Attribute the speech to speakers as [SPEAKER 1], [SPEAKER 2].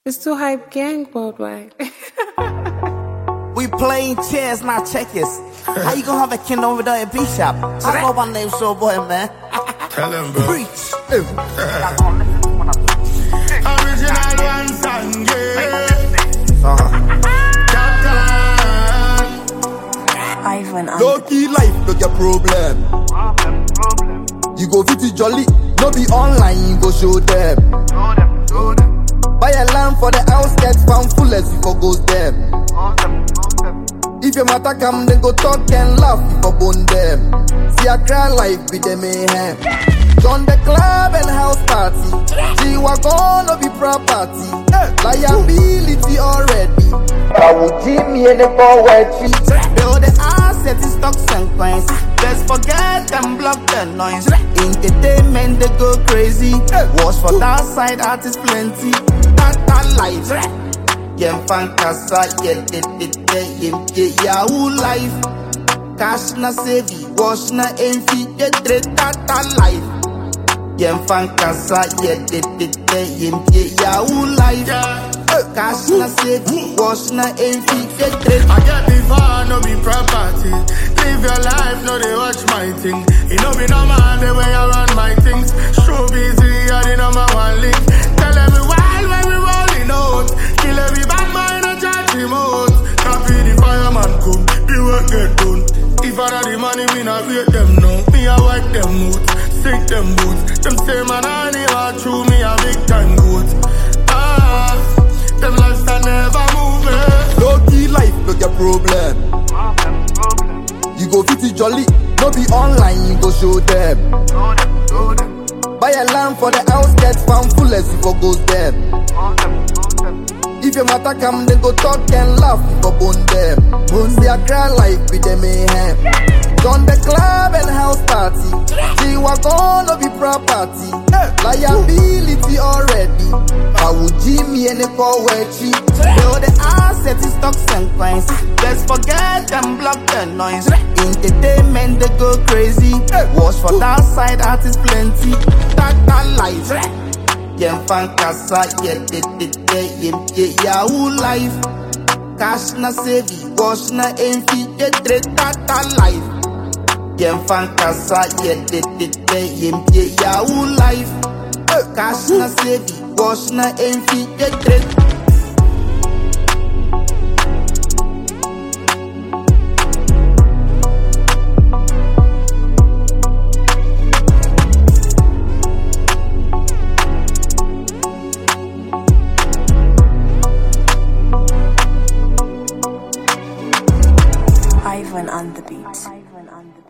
[SPEAKER 1] It's too hype gang worldwide.
[SPEAKER 2] We playing chess, not checkers. How you gonna have a kingdom without a B-shop? I know my name's so boy, man.
[SPEAKER 3] Tell him, bro.
[SPEAKER 2] Preach.
[SPEAKER 3] Original one song, yeah.
[SPEAKER 4] Ivan
[SPEAKER 5] No key life, no get problem. You go visit jolly, no be online, you go show them. Buy a land for the house, get found full as if for goes them. If your matter come, then go talk and laugh if I bone them. See I cry life with the mayhem. Join the club and house party. G-Wagon no be property. Liability already. I would Jimmy and the poetry.
[SPEAKER 2] Build the asset in stocks and coins. Let's forget and block the noise. Entertainment they go crazy. Watch for that side artists plenty. That life. Yem fan kasa yahoo life. Cash na sevi, wash na enfi. That life. Yem fan kasa yahoo life. Cash na sevi, wash na enfi.
[SPEAKER 3] I get the far, no be property. Live your life, no they watch my thing. You know be normal the way I run my things. Show busy, I the number one link. Tell everyone when we rolling out. Kill every bad man and charge him out. Copy the fireman come, the work get done. If I had the money, we not wait them now. Me I wipe them out, sink them boots. Them say man I never true, me a big time goat. Them lifestyle never move me.
[SPEAKER 5] No key life, no get problem. You go visit jolly, no be online, you go show them. Buy a land for the house, get found full as if for goes them. If your matter come, then go talk and laugh if I bone them. See I cry life with the mayhem. Join the club and house party. G-Wagon no be property. Liability already. I would Jimmy and the poetry.
[SPEAKER 2] Build the asset in stocks and coins. Let's forget and block the noise. Entertainment they go crazy. Watch for that side artists plenty. That life. Yem fan kasa yahoo life. Cash na sevi, wash na enfi. That life. Yem fan kasa yahoo life. Cash na sevi, wash na enfi.
[SPEAKER 4] Ivan on the beat.